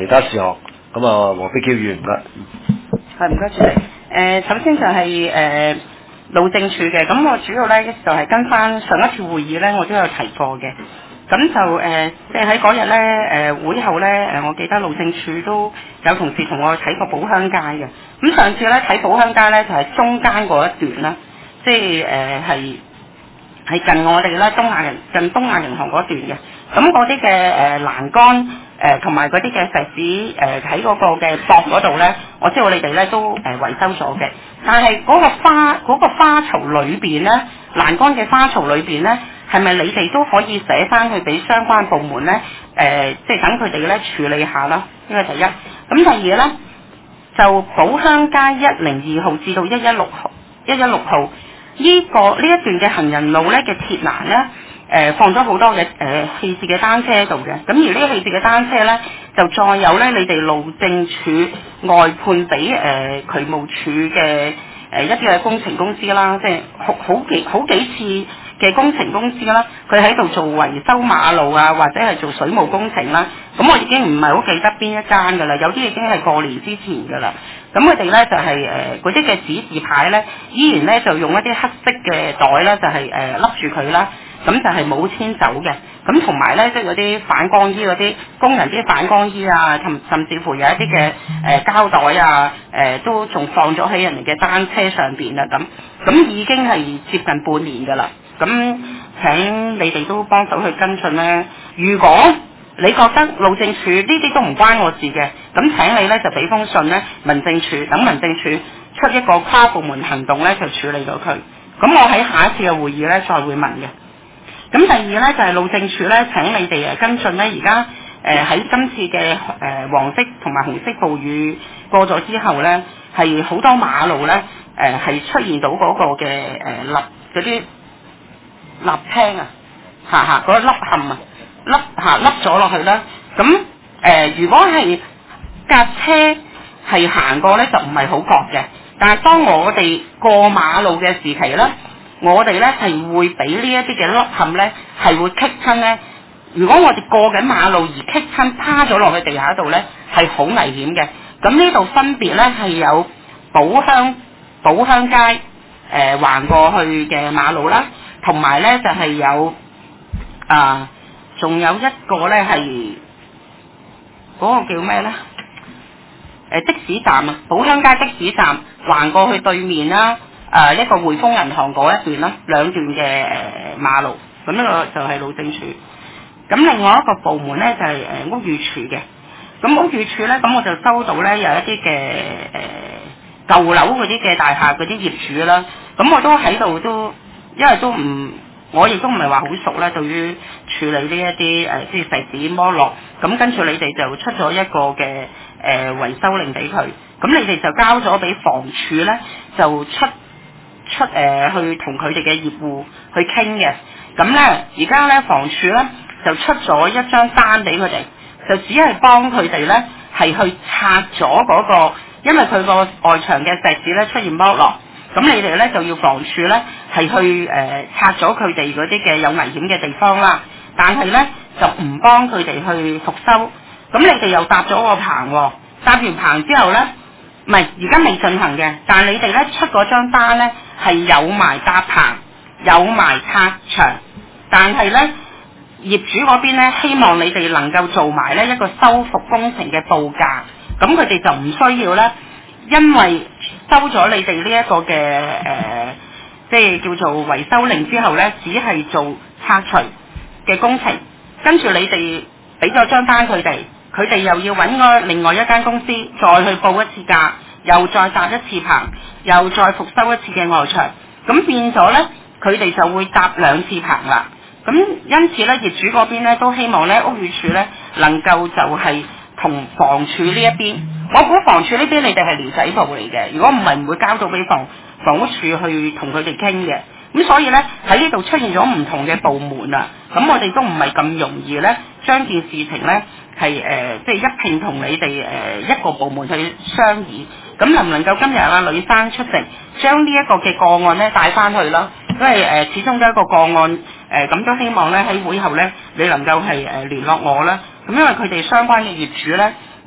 其他事項。咁啊，黃碧嬌議員唔該。 係唔該主席。首先就係路政署嘅，咁我主要咧就係跟翻上一次會議咧，我都有提過嘅。咁就即係喺嗰日咧會後咧我記得路政署都有同事同我睇過寶鄉街嘅。咁上次咧睇寶鄉街咧就係中間嗰一段啦，即係係近我哋咧近東亞銀行嗰段嘅。咁嗰啲嘅欄杆同埋嗰啲嘅石屎喺嗰個嘅膊嗰度咧，我知道你哋咧都維修咗嘅。但係嗰個花槽裏邊咧，欄杆嘅花槽裏邊咧，係咪你哋都可以寫翻去俾相關部門咧？即係等佢哋咧處理下啦。呢個第一。咁第二咧，就寶鄉街102號至到116號呢一段嘅行人路咧嘅鐵欄咧，放咗好多嘅棄置嘅單車喺度嘅。咁而呢個棄置嘅單車咧，就再有咧你哋路政署外判俾渠務署嘅一啲嘅工程公司啦，即係好幾次嘅工程公司啦，佢喺度做維修馬路啊，或者係做水務工程啦。咁我已經唔係好記得邊一間㗎啦，有啲已經係過年之前㗎啦。咁佢哋咧就係嗰啲嘅指示牌咧，依然咧就用一啲黑色嘅袋咧，就係笠住佢啦。咁就係冇遷走嘅。咁同埋咧，即係嗰啲反光衣嗰啲工人啲反光衣啊，甚至乎有一啲嘅膠袋啊，都仲放咗喺人哋嘅單車上邊啦。咁已經係接近半年㗎啦。咁請你哋都幫手去跟進咧。如果你覺得路政署呢啲都唔關我事嘅，咁請你咧就俾封信咧，民政處等民政處出一個跨部門行動咧，就處理到佢。咁我喺下一次嘅會議咧再會問嘅。咁第二咧就係路政署咧請你哋跟進咧，而家喺今次嘅黃色同埋紅色暴雨過咗之後咧，係好多馬路咧係出現到嗰個嘅嗰啲瀝青啊，嗰粒陷啊，凹咗落去啦。咁如果係架車係行過咧，就唔係好覺嘅。但係當我哋過馬路嘅時期咧，我哋咧係會俾呢一啲嘅凹陷咧係會棘親咧。如果我哋過緊馬路而棘親趴咗落去地下度咧，係好危險嘅。咁呢度分別咧係有寶鄉街橫過去嘅馬路啦，同埋咧就係有仲有一個咧係嗰個叫咩咧？的士站啊，寶鄉街的士站橫過去對面啦，一個匯豐銀行嗰一段啦，兩段嘅馬路，咁呢個就係路政署。咁另外一個部門咧就係屋宇署嘅。咁屋宇署咧，咁我就收到咧有一啲嘅舊樓嗰啲嘅大廈嗰啲業主啦，咁我都喺度都，因為我亦都唔係話好熟啦，對於處理呢一啲即係石屎剝落，咁跟住你哋就出咗一個嘅維修令俾佢，咁你哋就交咗俾房署咧，就出去同佢哋嘅業戶去傾嘅。咁咧而家咧房署咧就出咗一張單俾佢哋，就只係幫佢哋咧係去拆咗嗰個，因為佢個外牆嘅石屎咧出現剝落。咁你哋咧就要房署咧係去拆咗佢哋嗰啲嘅有危險嘅地方啦，但係咧就唔幫佢哋去復修。咁你哋又搭咗個棚喎，搭完棚之後咧，唔係而家未進行嘅，但係你哋咧出嗰張單咧係有埋搭棚，有埋拆牆，但係咧業主嗰邊咧希望你哋能夠做埋咧一個修復工程嘅報價，咁佢哋就唔需要咧。因為收咗你哋呢一個嘅即係叫做維修令之後呢，只係做拆除嘅工程，跟住你哋俾咗張單佢哋又要揾另外一間公司再去報一次價，又再搭一次棚，又再復修一次嘅外牆，咁變咗呢，佢哋就會搭兩次棚啦。咁因此呢，業主嗰邊呢都希望呢屋宇署呢能夠就係同房署呢一邊。我估房署呢邊你哋係寮仔部嚟嘅，如果唔係唔會交到俾房屋署去同佢哋傾嘅。咁所以呢，喺呢度出現咗唔同嘅部門啊，咁我哋都唔係咁容易呢將件事情呢係即係一併同你哋一個部門去商議。咁能唔能夠今日呂生出席，將呢一個嘅個案呢帶翻去啦？因為始終都係一個個案，咁都希望呢喺會後呢，你能夠係聯絡我啦。咁因為佢哋相關嘅業主呢。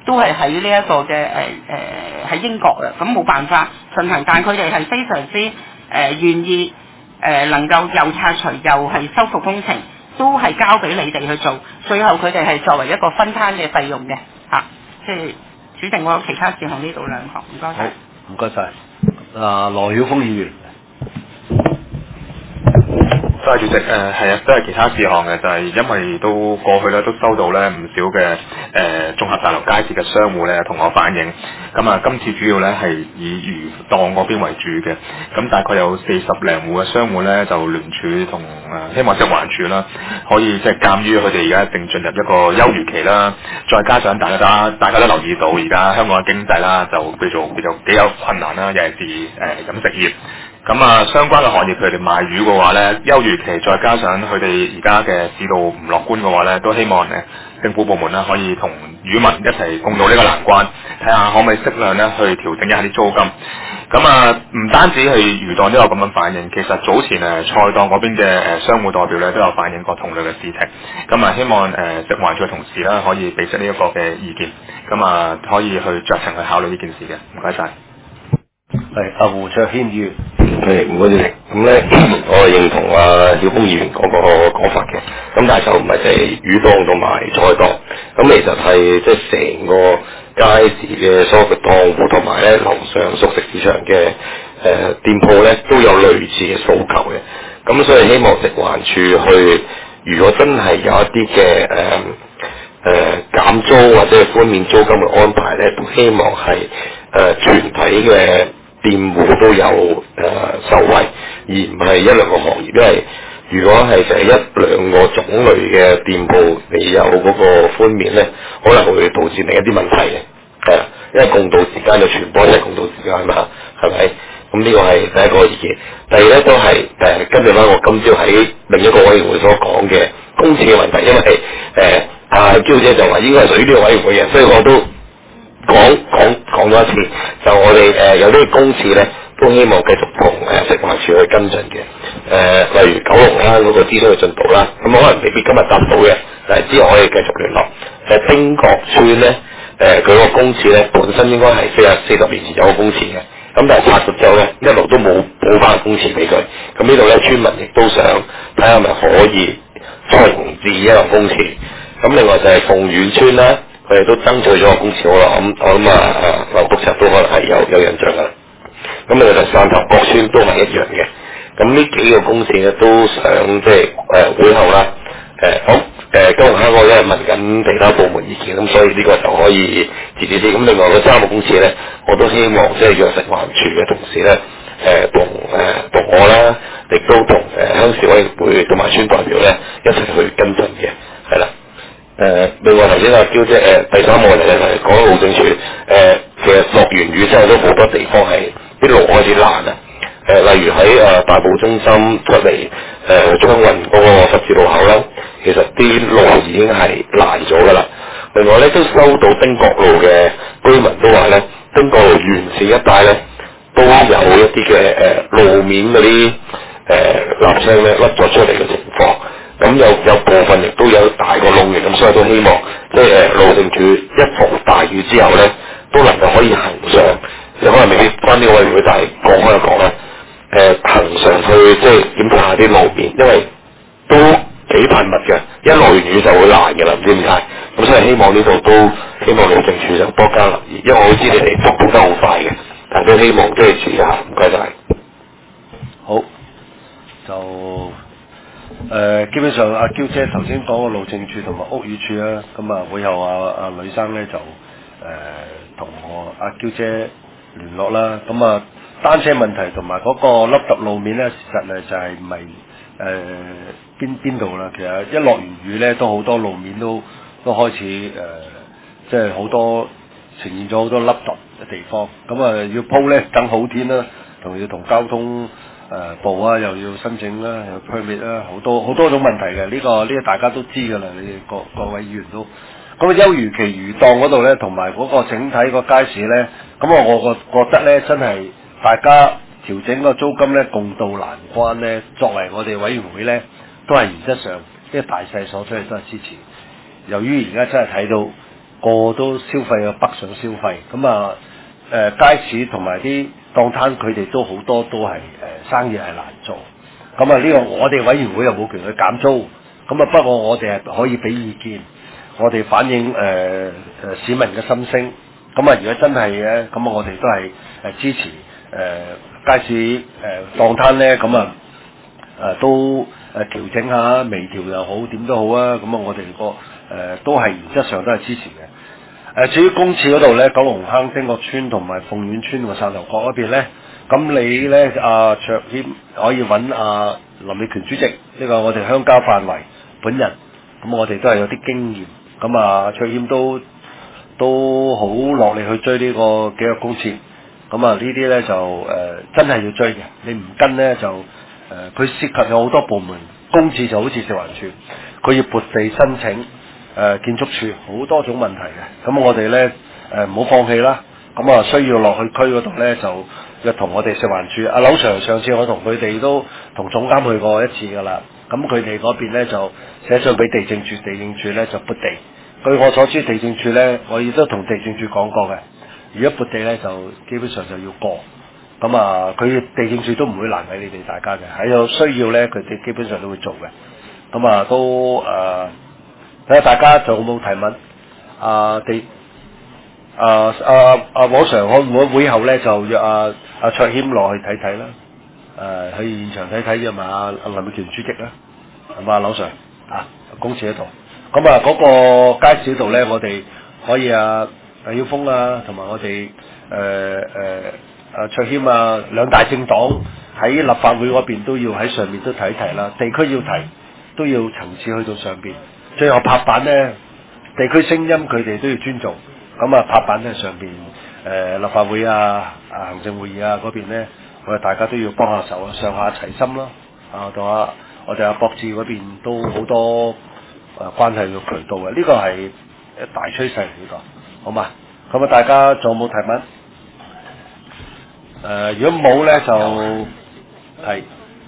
都係喺呢一個嘅喺英國嘅，咁冇辦法進行，但佢哋係非常之願意能夠又拆除又係修復工程，都係交俾你哋去做，最後佢哋係作為一個分攤嘅費用嘅嚇，即係主席我有其他事項呢度兩項，唔該晒。 唔該晒。羅曉峰議員。 多謝主席，係啊，都係其他事項嘅，就係因為都過去咧都收到咧唔少嘅綜合大樓街市嘅商戶咧同我反映，咁啊今次主要咧係以魚檔嗰邊為主嘅，咁大概有40零戶嘅商戶咧就聯署同希望食環署啦，可以即係鑑於佢哋而家正進入一個休漁期啦，再加上大家都留意到而家香港嘅經濟啦就叫做幾有困難啦，尤其是飲食業。咁啊，相關嘅行業佢哋賣魚嘅話咧，休漁期再加上佢哋而家嘅市道唔樂觀嘅話咧，都希望政府部門咧可以同漁民一齊共度呢個難關，睇下可唔可以適量咧去調整一下啲租金。咁啊，唔單止係魚檔都有咁樣反映，其實早前菜檔嗰邊嘅商戶代表咧都有反映過同類嘅事情。咁啊，希望食環署嘅同事啦可以俾出呢一個嘅意見，咁啊可以去酌情去考慮呢件事嘅。唔該晒。 係阿胡卓軒議員。 係唔該主席，咁咧我認同曉峰議員嗰個講法嘅，咁但係就唔係淨係魚檔同埋菜檔，咁其實係即係成個街市嘅所有嘅檔戶同埋咧樓上熟食市場嘅店鋪咧都有類似嘅訴求嘅，咁所以希望食環署去，如果真係有一啲嘅減租或者係寬免租金嘅安排咧，都希望係全體嘅店戶都有受惠，而唔係一兩個行業，因為如果係成一兩個種類嘅店鋪未有嗰個寬免咧，可能會導致另一啲問題嘅，係啊，因為共度時間就傳播，即係共度時間嘛，係咪？咁呢個係第一個意見。第二咧都係跟住翻我今朝喺另一個委員會所講嘅公廁嘅問題，因為嬌姐就話應該係屬於呢個委員會嘅，所以我都講咗一次，就我哋有啲公廁咧，都希望繼續同食環署去跟進嘅。例如九龍啦嗰個諮詢嘅進度啦，咁可能未必今日答到嘅，但係之後可以繼續聯絡。汀角村咧，佢個公廁咧本身應該係40年前有個公廁嘅，咁但係拆咗之後咧，一路都冇補翻公廁俾佢。咁呢度咧村民亦都想睇下係咪可以重置一個公廁。咁另外就係鳳苑村啦。佢哋都爭取咗個公廁好啦，我諗劉督察都可能係有印象噶啦。咁另外就汕頭角村都係一樣嘅。咁呢幾個公廁咧都想即係會後啦，九龍香港咧問緊其他部門意見，咁所以呢個就可以遲啲啲。咁另外嗰3個公廁咧，我都希望即係約食環署嘅同事咧，同我啦，亦都同鄉事委員會同埋村代表咧一齊去跟進嘅，係啦。另外頭先阿嬌姐第三個問題咧就係講路政署，其實落完雨之後都好多地方係啲路開始爛啊，例如喺大埔中心出嚟中運嗰個十字路口啦，其實啲路已經係爛咗噶啦。另外咧都收到汀角路嘅居民都話咧，汀角路沿線一帶咧都有一啲嘅路面嗰啲瀝青咧甩咗出嚟嘅情況。咁有部分亦都有大個窿嘅，咁所以都希望即係路政署一逢大雨之後咧，都能夠可以行上，即係可能未必翻呢個委員會，但係講開就講啦，行上去即係檢查下啲路面，因為都幾頻密嘅，一落完雨就會爛嘅啦，唔知點解。咁所以希望呢度都希望路政署就多加留意，因為我知你哋復工得好快嘅，但都希望即係注意下，唔該晒。 好，就。基本上阿嬌姐頭先講個路政署同埋屋宇署啦，咁啊會有阿呂生咧就同我阿嬌姐聯絡啦，咁啊單車問題同埋嗰個凹凸路面咧，事實就係唔係邊度啦，其實一落完雨咧都好多路面都開始即係好多呈現咗好多凹凸嘅地方，咁啊要鋪咧等好天啦，同要同交通部啊，又要申請啦，又 permit 啦，好多種問題嘅。呢個大家都知㗎啦，你哋各位議員都。咁休漁期魚檔嗰度咧，同埋嗰個整體個街市咧，咁我覺得咧，真係大家調整個租金咧，共度難關咧。作為我哋委員會咧，都係原則上，即係大勢所趨都係支持。由於而家真係睇到個都消費北上消費，咁啊街市同埋啲檔攤佢哋都好多都係生意係難做，咁啊呢個我哋委員會又冇權去減租，咁啊不過我哋係可以俾意見，我哋反映市民嘅心聲，咁啊如果真係嘅，咁啊我哋都係支持街市檔攤咧，咁啊都調整下，微調又好，點都好啊，咁啊我哋都係原則上都係支持嘅。至於公廁嗰度咧，九龍坑丁角村同埋鳳苑村同埋汕頭角嗰邊咧，咁你咧卓謙可以揾林美權主席，呢個我哋鄉郊範圍本人，咁我哋都係有啲經驗，咁卓謙都好落力去追呢個幾個公廁，咁呢啲咧就真係要追嘅，你唔跟咧就佢涉及有好多部門，公廁就好似食環署，佢要撥地申請。建築署好多種問題嘅，咁我哋咧唔好放棄啦。咁需要落去區嗰度咧，就同我哋食環署阿劉 Sir 上次我同佢哋都同總監去過一次㗎啦。咁佢哋嗰邊咧就寫信俾地政署，地政署咧就撥地。據我所知，地政署咧我亦都同地政署講過嘅，如果撥地咧就基本上就要過。咁佢地政署都唔會難為你哋大家嘅，喺有需要咧佢哋基本上都會做嘅。咁都睇下大家仲有冇提問？黃 Sir 可唔可以會後咧就約卓謙落去睇睇啦？去現場睇睇啫嘛，林美權主席啦，係嘛，劉 Sir 公廁喺度。咁嗰個街市度咧，我哋可以曉峰同埋我哋卓謙兩大政黨喺立法會嗰邊都要喺上面都提一提啦，地區要提都要層次去到上邊。最後拍板咧，地區聲音佢哋都要尊重。咁拍板咧上邊立法會行政會議嗰邊咧，我哋大家都要幫下手，上下齊心咯。同我哋博智嗰邊都好多關係嘅渠道嘅，呢個係大趨勢嚟呢個，好嘛？咁大家仲有冇提問？如果冇咧就係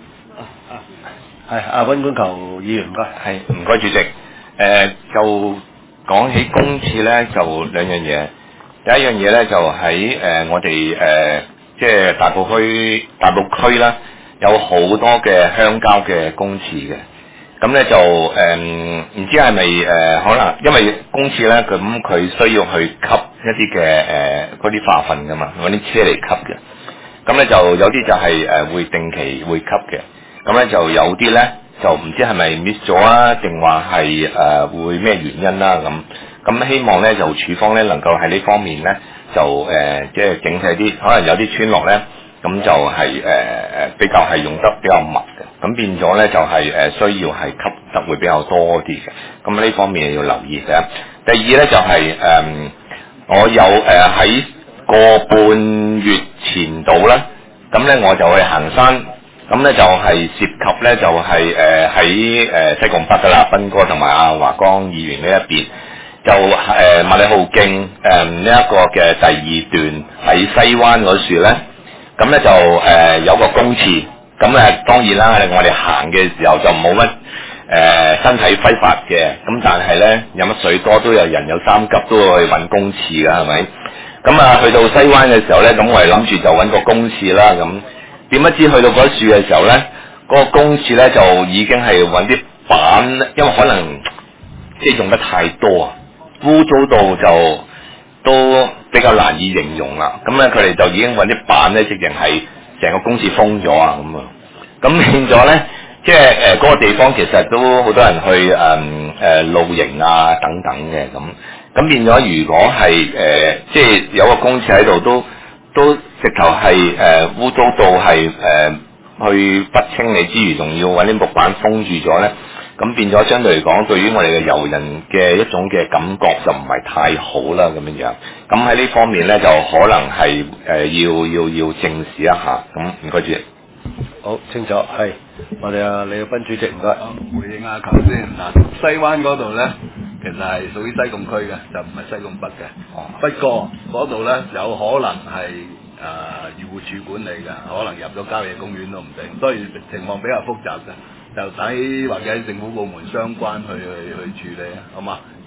溫管球議員唔該。 係唔該主席。就講起公廁咧，就兩樣嘢。第一樣嘢咧就喺我哋即係大埔區啦，有好多嘅鄉郊嘅公廁嘅。咁咧就唔知係咪可能因為公廁咧，咁佢需要去吸一啲嘅嗰啲化糞噶嘛，揾啲車嚟吸嘅。咁咧就有啲就係會定期會吸嘅。咁咧就有啲咧。就唔知係咪 miss 咗定話係會咩原因啦咁希望咧就署方咧能夠喺呢方面咧就即係整體啲，可能有啲村落咧咁就係比較係用得比較密嘅，咁變咗咧就係需要係吸得會比較多啲嘅，咁呢方面要留意嘅。第二咧就係我有喺個半月前度咧，咁咧我就去行山。咁咧就係涉及咧就係喺西貢北噶啦，斌哥同埋華江議員呢一邊，就麥理浩徑呢一個嘅第二段喺西灣嗰處咧，咁咧就有個公廁，咁當然啦，我哋行嘅時候就冇乜身體揮發嘅，咁但係咧飲乜水多都有人有三急都會去揾公廁噶，係咪？咁去到西灣嘅時候咧，咁我哋諗住就揾個公廁啦咁。點不知去到嗰處嘅時候咧，嗰個公廁咧就已經係揾啲板，因為可能即係用得太多啊，污糟到就都比較難以形容啦。咁咧佢哋就已經揾啲板咧，直情係成個公廁封咗啊咁啊。咁變咗咧，即係嗰個地方其實都好多人去露營等等嘅咁。咁變咗如果係即係有個公廁喺度都直頭係污糟到係去不清理之餘，仲要揾啲木板封住咗咧，咁變咗相對嚟講，對於我哋嘅遊人嘅一種嘅感覺就唔係太好啦咁樣樣。咁喺呢方面咧，就可能係要正視一下。咁唔該主席。 好清楚，係我哋李耀斌主席唔該。 回應頭先嗱，西灣嗰度咧，其實係屬於西貢區嘅，就唔係西貢北嘅。不過嗰度咧有可能係漁護署管理嘅，可能入咗郊野公園都唔定，所以情況比較複雜嘅，就睇或者政府部門相關去處理啊，好嘛？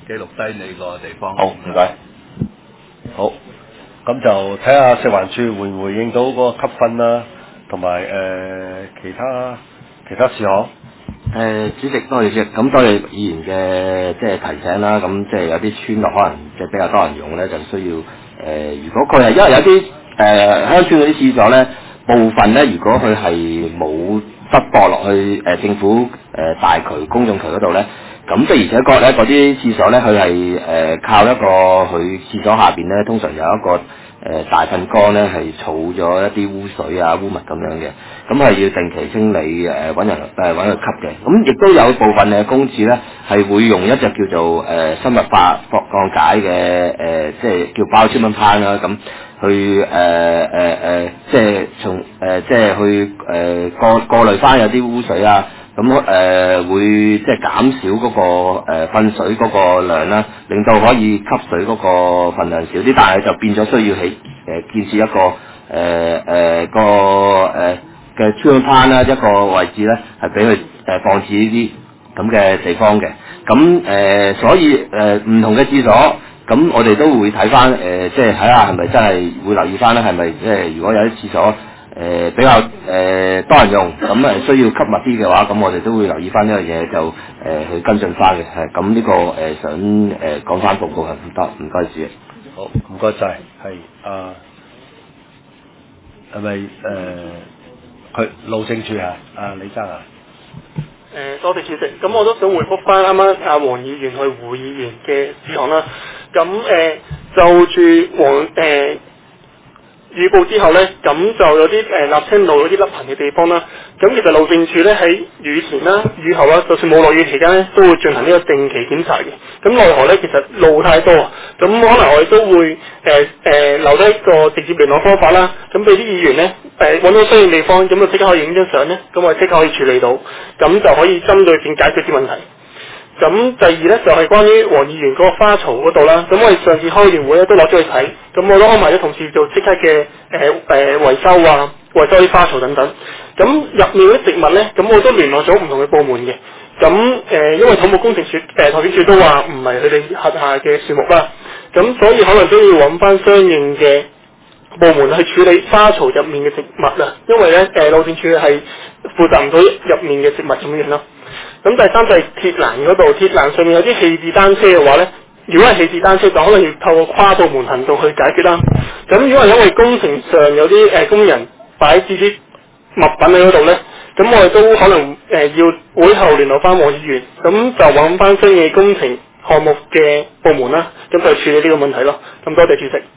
記錄低你個地方。 好，唔該。 好，咁就睇下食環署回唔回應到嗰個級分啦，同埋其他事項。 主席多謝主席，咁多謝議員嘅即係提醒啦。咁即係有啲村落可能即係比較多人用咧，就需要如果佢係因為有啲鄉村嗰啲廁所咧，部分咧如果佢係冇側駁落去政府大渠公眾渠嗰度咧，咁的而且確咧嗰啲廁所咧佢係靠一個佢廁所下邊咧，通常有一個大糞缸咧係儲咗一啲污水啊污物咁樣嘅，咁係要定期清理揾人吸嘅。咁亦都有部分嘅公廁咧係會用一隻叫做生物化降解嘅即係叫包專門pan啦，咁去即係從即係去過濾翻有啲污水啊。咁會即係減少嗰個糞水嗰個量啦，令到可以吸水嗰個份量少啲，但係就變咗需要建設一個嘅超攤啦，一個位置咧係俾佢放置呢啲咁嘅地方嘅。咁所以唔同嘅廁所，咁我哋都會睇翻即係睇下係咪真係會留意翻咧，係咪即係如果有啲廁所比較多人用，咁需要吸密啲嘅話，咁我哋都會留意翻呢樣嘢，就去跟進翻嘅。係咁呢個想講翻報告係唔該主席。 好，唔該晒，係係咪佢路政署啊？李生啊？ 多謝主席。咁我都想回覆翻啱啱阿黃議員去胡議員嘅事項啦。咁就住雨報之後呢，咁就有啲立青路嗰啲凹痕嘅地方啦。咁其實路政署呢，喺雨前啦、雨後啦，就算冇落雨期間呢，都會進行呢個定期檢查嘅。咁奈何呢，其實路太多，咁可能我哋都會留低一個直接聯絡方法啦。咁俾啲議員呢，揾到需要地方，咁就即刻可以影張相呢，咁我哋即刻可以處理到，咁就可以針對性解決啲問題。咁第二呢，就係關於黃議員嗰個花槽嗰度啦，咁我哋上次開完會咧都攞咗去睇，咁我都安排咗同事做即刻嘅維修啊，維修啲花槽等等。咁入面嗰啲植物呢，咁我都聯絡咗唔同嘅部門嘅。咁因為土木工程署土建署都話唔係佢哋轄下嘅樹木啦，咁所以可能都要揾翻相應嘅部門去處理花槽入面嘅植物啊，因為咧路政署係負責唔到入面嘅植物咁樣咯。咁第三就係鐵欄嗰度，鐵欄上面有啲棄置單車嘅話咧，如果係棄置單車就可能要透過跨部門行動去解決啦。咁如果係因為工程上有啲工人擺置啲物品喺嗰度咧，咁我哋都可能要會後聯絡翻黃議員，咁就揾翻相應工程項目嘅部門啦，咁就處理呢個問題咯。咁多謝主席。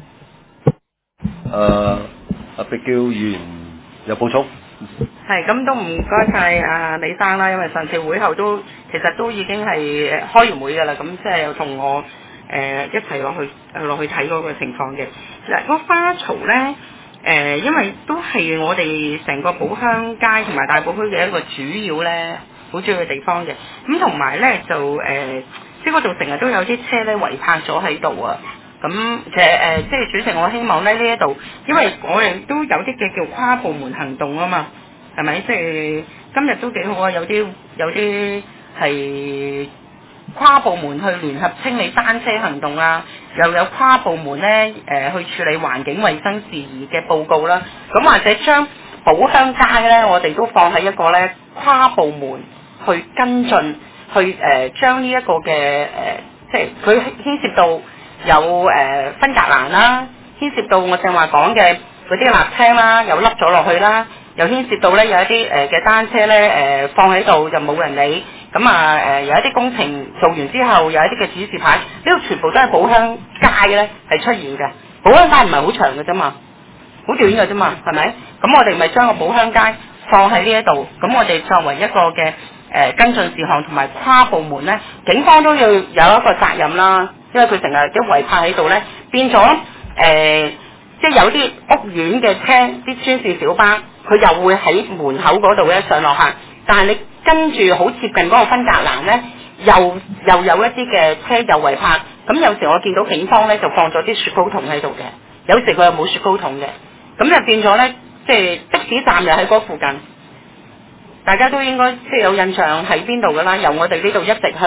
阿碧嬌議員有補充？ 係，咁都唔該晒阿李生啦，因為上次會後都其實都已經係開完會㗎啦，咁即係有同我一齊落去睇嗰個情況嘅。嗱，嗰花槽咧，因為都係我哋成個寶鄉街同埋大埔區嘅一個主要咧，好主要嘅地方嘅。咁同埋咧就即係嗰度成日都有啲車咧圍泊咗喺度啊。咁其實即係主席，我希望咧呢一度，因為我哋都有啲嘅叫跨部門行動啊嘛，係咪？即係今日都幾好啊，有啲係跨部門去聯合清理單車行動啊，又有跨部門咧去處理環境衛生事宜嘅報告啦。咁或者將寶鄉街咧，我哋都放喺一個咧跨部門去跟進，去將呢一個嘅即係佢牽涉到。有分隔欄啦，牽涉到我正話講嘅嗰啲瀝青啦，又凹咗落去啦，又牽涉到咧有一啲嘅單車咧放喺度就冇人理，咁有一啲工程做完之後有一啲嘅指示牌，呢度全部都係寶鄉街咧係出現嘅。寶鄉街唔係好長嘅啫嘛，好短嘅啫嘛，係咪？咁我哋咪將個寶鄉街放喺呢一度，咁我哋作為一個嘅跟進事項同埋跨部門咧，警方都要有一個責任啦。因為佢成日一圍泊喺度咧，變咗即係有啲屋苑嘅車，啲專線小巴，佢又會喺門口嗰度咧上落客，但係你跟住好接近嗰個分隔欄咧，又有一啲嘅車又圍泊，咁有時我見到警方咧就放咗啲雪糕筒喺度嘅，有時佢又冇雪糕筒嘅，咁就變咗咧，即係的士站又喺嗰附近，大家都應該即係有印象喺邊度㗎啦，由我哋呢度一直向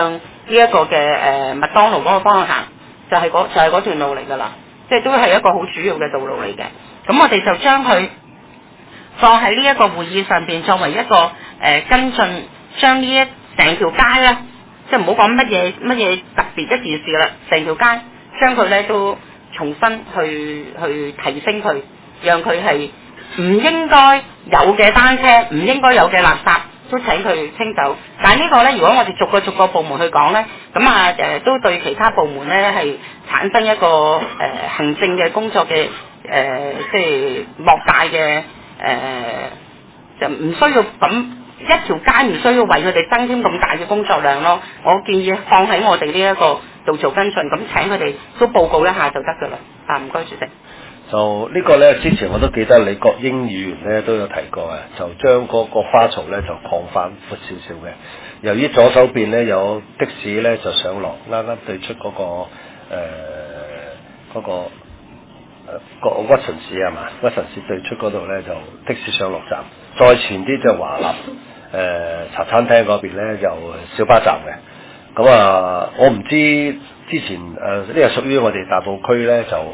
呢一個嘅麥當勞嗰個方向行，就係嗰段路嚟㗎啦，即係都係一個好主要嘅道路嚟嘅。咁我哋就將佢放喺呢一個會議上邊，作為一個跟進，將呢一成條街咧，即係唔好講乜嘢特別一件事啦，成條街將佢咧都重新去提升佢，讓佢係唔應該有嘅單車，唔應該有嘅垃圾都請佢清走。但係呢個咧，如果我哋逐個部門去講咧，咁都對其他部門咧係產生一個行政嘅工作嘅即係莫大嘅就唔需要咁一條街唔需要為佢哋增添咁大嘅工作量咯。我建議放喺我哋呢一個度做跟進，咁請佢哋都報告一下就得㗎啦。唔該主席。 就呢個呢，之前我都記得李國英議員呢都有提過嘅，就將嗰個花槽呢就擴翻闊少少嘅。由於左手邊呢有的士呢就上落，啱啱對出嗰個屈臣氏係嘛？屈臣氏對出嗰度呢就的士上落站，再前啲就華立茶餐廳嗰邊呢就小巴站嘅。咁我唔知之前呢個屬於我哋大埔區咧就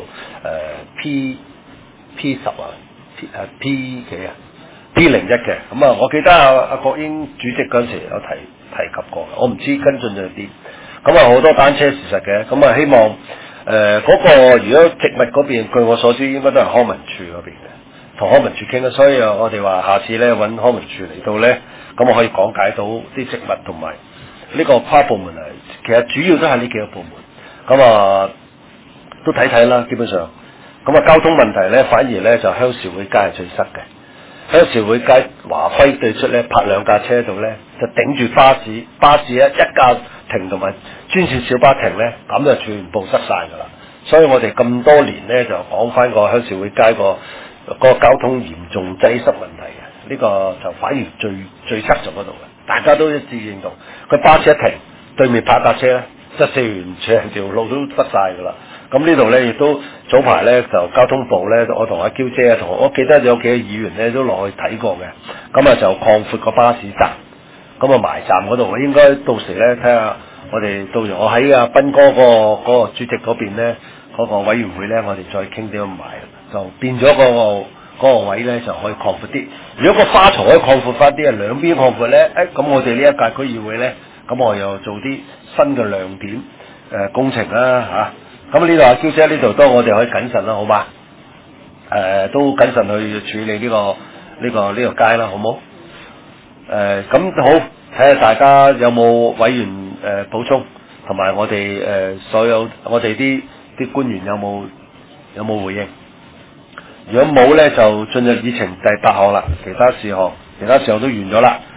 P10 P 幾P01嘅。咁我記得阿國英主席嗰陣時有提及過，我唔知跟進咗啲。咁好多單車事實嘅，咁希望嗰個如果植物嗰邊，據我所知應該都係康文署嗰邊嘅，同康文署傾啦。所以我哋話下次咧揾康文署嚟到咧，咁我可以講解到啲植物同埋呢個跨部門其實主要都係呢幾個部門。咁都睇啦，基本上。咁交通問題咧，反而咧就鄉事會街係最塞嘅。鄉事會街華輝對出咧泊兩架車度咧，就頂住巴士一架停同埋專線小巴停咧，咁就全部塞晒㗎啦。所以我哋咁多年咧就講翻個鄉事會街個交通嚴重擠塞問題嘅，呢個就反而最塞咗嗰度嘅，大家都一致認同。佢巴士一停，對面泊架車咧，塞完成條路都塞晒㗎啦。咁呢度咧亦都早排咧就交通部咧，我同阿嬌姐同我記得有幾個議員咧都落去睇過嘅，咁就擴闊個巴士站，咁埋站嗰度應該到時咧睇下我哋到時我喺阿斌哥嗰個主席嗰邊咧嗰個委員會咧，我哋再傾點樣埋，就變咗嗰個位咧就可以擴闊啲。如果個花槽可以擴闊翻啲，兩邊擴闊咧，咁我哋呢一屆區議會咧，咁我又做啲新嘅亮點工程啦嚇。咁呢度阿嬌姐呢度都我哋可以謹慎啦，好嘛？都謹慎去處理呢個街啦，好冇？咁好，睇下大家有冇委員補充，同埋我哋所有我哋啲官員有冇回應？如果冇咧，就進入議程第8項啦，其他事項都完咗啦。